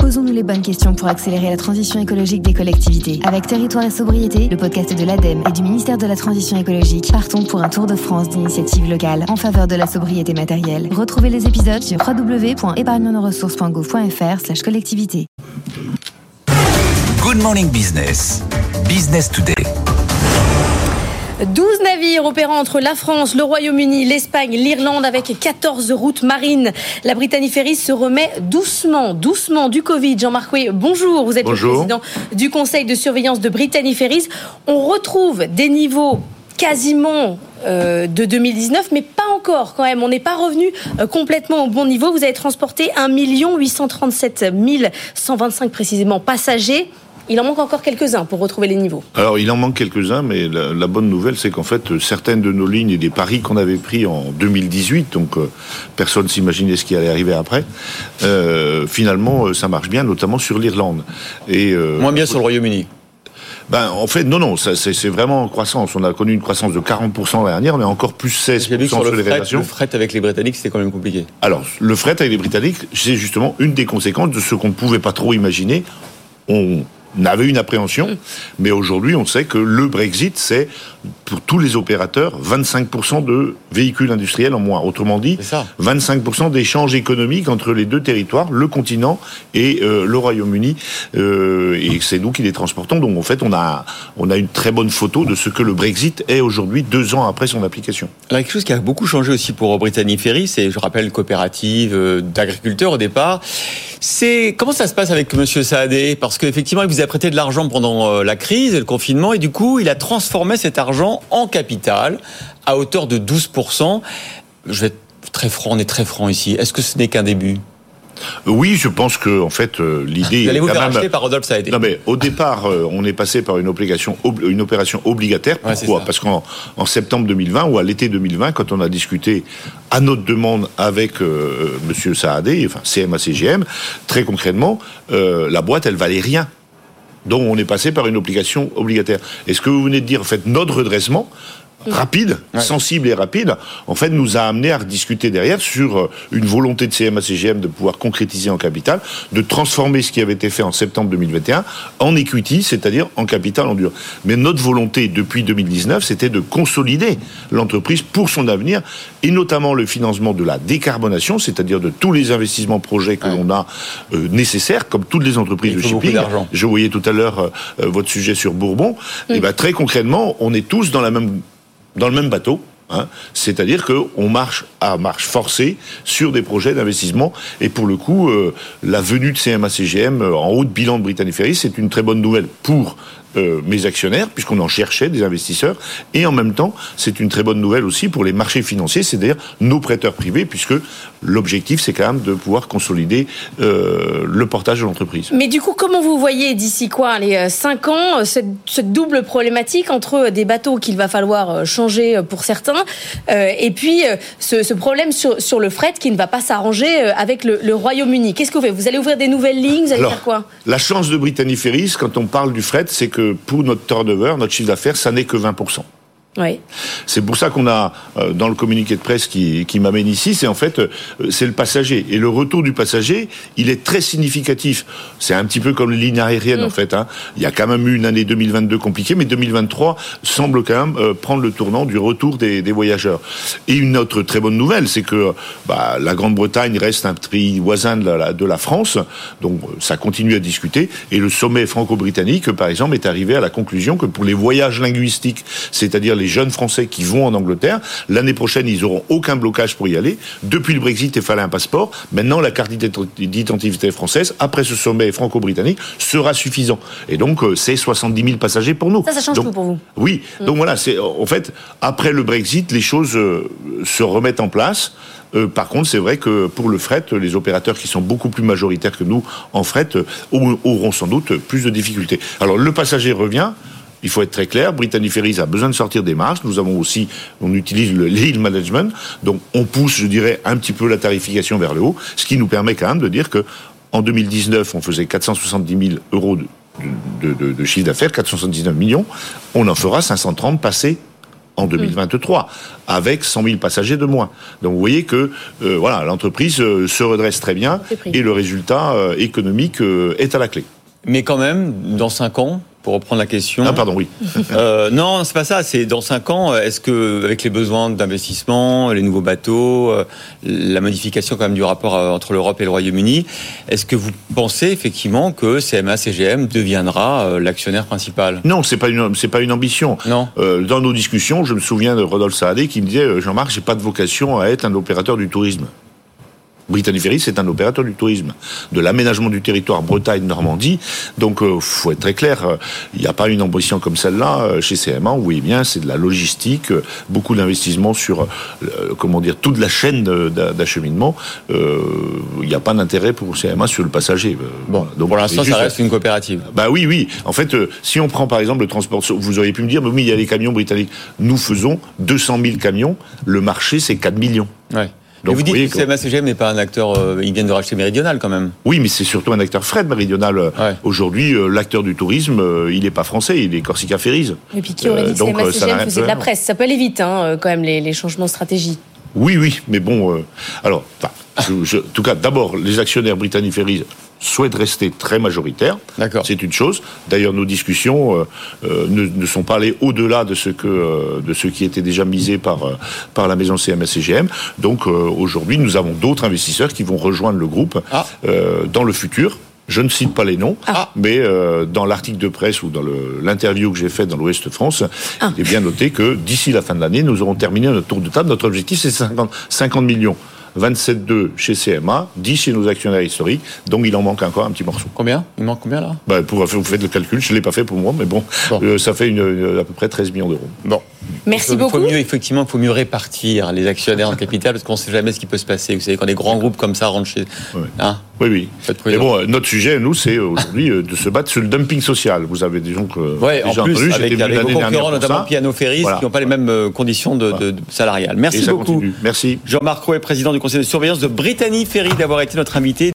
Posons-nous les bonnes questions pour accélérer la transition écologique des collectivités. Avec Territoire et Sobriété, le podcast de l'ADEME et du ministère de la Transition écologique, partons pour un tour de France d'initiatives locales en faveur de la sobriété matérielle. Retrouvez les épisodes sur www.épargnenosressources.gouv.fr/collectivité. Good Morning Business. Business Today. 12 navires opérant entre la France, le Royaume-Uni, l'Espagne, l'Irlande avec 14 routes marines. La Brittany Ferries se remet doucement du Covid. Jean-Marc Houé, bonjour. Vous êtes le président du conseil de surveillance de Brittany Ferries. On retrouve des niveaux quasiment de 2019, mais pas encore quand même. On n'est pas revenu complètement au bon niveau. Vous avez transporté 1 837 125 précisément passagers. Il en manque encore quelques-uns pour retrouver les niveaux. Alors, il en manque quelques-uns, mais la bonne nouvelle, c'est qu'en fait, certaines de nos lignes et des paris qu'on avait pris en 2018, donc personne s'imaginait ce qui allait arriver après, finalement, ça marche bien, notamment sur l'Irlande. Et, moins bien sur le Royaume-Uni. En fait, non, ça, c'est vraiment en croissance. On a connu une croissance de 40% l'année dernière, on est encore plus 16% sur les réservations. Le fret avec les Britanniques, c'était quand même compliqué. Alors, le fret avec les Britanniques, c'est justement une des conséquences de ce qu'on ne pouvait pas trop imaginer. On avait une appréhension, mais aujourd'hui, on sait que le Brexit, c'est, pour tous les opérateurs, 25% de véhicules industriels en moins. Autrement dit, 25% d'échanges économiques entre les deux territoires, le continent et le Royaume-Uni, et c'est nous qui les transportons. Donc, en fait, on a une très bonne photo de ce que le Brexit est aujourd'hui, 2 ans après son application. Alors, quelque chose qui a beaucoup changé aussi pour Brittany Ferries, c'est, je rappelle, coopérative d'agriculteurs au départ. Comment ça se passe avec Monsieur Saadé ? Parce qu'effectivement, il vous a prêté de l'argent pendant la crise et le confinement, et du coup, il a transformé cet argent en capital à hauteur de 12%. Je vais être très franc, on est très franc ici. Est-ce que ce n'est qu'un début ? Oui, je pense que en fait l'idée. Vous allez vous faire acheter par Rodolphe Saadé. Non, mais au départ, on est passé par une opération obligataire. Pourquoi ? Parce qu'en septembre 2020 ou à l'été 2020, quand on a discuté à notre demande avec Monsieur Saadé, enfin CMA-CGM, très concrètement, la boîte, elle valait rien. Donc on est passé par une obligation obligataire. Et ce que vous venez de dire, en fait, notre redressement rapide, sensible et rapide, en fait, nous a amené à rediscuter derrière sur une volonté de CMA-CGM de pouvoir concrétiser en capital, de transformer ce qui avait été fait en septembre 2021 en equity, c'est-à-dire en capital en dur. Mais notre volonté depuis 2019, c'était de consolider l'entreprise pour son avenir, et notamment le financement de la décarbonation, c'est-à-dire de tous les investissements projets que l'on a nécessaires, comme toutes les entreprises de shipping. Je voyais tout à l'heure votre sujet sur Bourbon. Et très concrètement, on est tous dans le même bateau, c'est-à-dire qu'on marche à marche forcée sur des projets d'investissement, et pour le coup, la venue de CMA-CGM en haut de bilan de Brittany Ferries, c'est une très bonne nouvelle pour mes actionnaires, puisqu'on en cherchait des investisseurs, et en même temps, c'est une très bonne nouvelle aussi pour les marchés financiers, c'est-à-dire nos prêteurs privés, puisque l'objectif, c'est quand même de pouvoir consolider le portage de l'entreprise. Mais du coup, comment vous voyez d'ici les 5 ans, cette double problématique entre des bateaux qu'il va falloir changer pour certains, et puis ce problème sur le fret qui ne va pas s'arranger avec le Royaume-Uni. Qu'est-ce que vous faites ? Vous allez ouvrir des nouvelles lignes ? Vous allez faire quoi ? La chance de Brittany Ferries, quand on parle du fret, c'est que pour notre turnover, notre chiffre d'affaires, ça n'est que 20%. Oui. C'est pour ça qu'on a, dans le communiqué de presse qui m'amène ici, c'est en fait, c'est le passager. Et le retour du passager, il est très significatif. C'est un petit peu comme les lignes aériennes, en fait. Il y a quand même eu une année 2022 compliquée, mais 2023 semble quand même prendre le tournant du retour des voyageurs. Et une autre très bonne nouvelle, c'est que la Grande-Bretagne reste un pays voisin de la France, donc ça continue à discuter. Et le sommet franco-britannique, par exemple, est arrivé à la conclusion que pour les voyages linguistiques, c'est-à-dire les jeunes Français qui vont en Angleterre, l'année prochaine, ils n'auront aucun blocage pour y aller. Depuis le Brexit, il fallait un passeport. Maintenant, la carte d'identité française, après ce sommet franco-britannique, sera suffisant. Et donc, c'est 70 000 passagers pour nous. Ça change tout pour vous. Oui. Donc voilà, en fait, après le Brexit, les choses se remettent en place. Par contre, c'est vrai que pour le fret, les opérateurs qui sont beaucoup plus majoritaires que nous en fret auront sans doute plus de difficultés. Alors, le passager revient. Il faut être très clair, Brittany Ferries a besoin de sortir des marges. On utilise le yield management, donc on pousse, je dirais, un petit peu la tarification vers le haut, ce qui nous permet quand même de dire que en 2019, on faisait 470 000 euros de chiffre d'affaires, 479 millions, on en fera 530 passés en 2023, avec 100 000 passagers de moins. Donc vous voyez que l'entreprise se redresse très bien et le résultat économique est à la clé. Mais quand même, dans 5 ans, pour reprendre la question... Ah pardon, oui. Non, c'est pas ça. C'est dans 5 ans, est-ce que, avec les besoins d'investissement, les nouveaux bateaux, la modification quand même du rapport entre l'Europe et le Royaume-Uni, est-ce que vous pensez effectivement que CMA-CGM deviendra l'actionnaire principal ? Non, c'est pas une ambition. Non. Dans nos discussions, je me souviens de Rodolphe Saadé qui me disait Jean-Marc, j'ai pas de vocation à être un opérateur du tourisme. Brittany Ferries, c'est un opérateur du tourisme, de l'aménagement du territoire Bretagne-Normandie. Donc, faut être très clair, il n'y a pas une ambition comme celle-là chez CMA. Oui, bien, c'est de la logistique, beaucoup d'investissements sur, toute la chaîne d'acheminement. Il n'y a pas d'intérêt pour CMA sur le passager. Bon, donc, pour l'instant, ça reste une coopérative. Bah oui. En fait, si on prend par exemple le transport, vous auriez pu me dire, mais oui, il y a les camions britanniques. Nous faisons 200 000 camions. Le marché, c'est 4 millions. Ouais. Donc, vous dites que CMA-CGM n'est pas un acteur, ils viennent de racheter Méridional quand même. Oui, mais c'est surtout un acteur frais de Méridional. Ouais. Aujourd'hui, l'acteur du tourisme, il n'est pas français, il est Corsica Ferries. Et puis qui aurait dit que CMA-CGM faisait de la presse ? Ça peut aller vite, quand même, les changements de stratégie. Oui, mais bon... en tout cas, d'abord, les actionnaires Brittany Ferries souhaitent rester très majoritaires. D'accord. C'est une chose. D'ailleurs, nos discussions ne sont pas allées au-delà de ce qui était déjà misé par la maison CMA-CGM. Donc, aujourd'hui, nous avons d'autres investisseurs qui vont rejoindre le groupe dans le futur. Je ne cite pas les noms, mais dans l'article de presse ou dans l'interview que j'ai faite dans l'Ouest France, il est bien noté que d'ici la fin de l'année, nous aurons terminé notre tour de table. Notre objectif, c'est 50 millions. 27,2 chez CMA, 10 chez nos actionnaires historiques, donc il en manque encore un petit morceau. Combien ? Il manque combien là ? Vous faites le calcul, je ne l'ai pas fait pour moi, mais bon. Ça fait à peu près 13 millions d'euros. Bon. Merci beaucoup. Il faut mieux répartir les actionnaires en capital, parce qu'on ne sait jamais ce qui peut se passer. Vous savez, quand des grands groupes comme ça rentrent chez... Oui. Mais bon, notre sujet, nous, c'est aujourd'hui de se battre sur le dumping social. Vous avez déjà entendu, avec vos concurrents, notamment Piano Ferries, qui n'ont pas les mêmes conditions de salariales. Merci beaucoup. Merci. Jean-Marc Rouet, président du conseil de surveillance de Brittany Ferries, d'avoir été notre invité.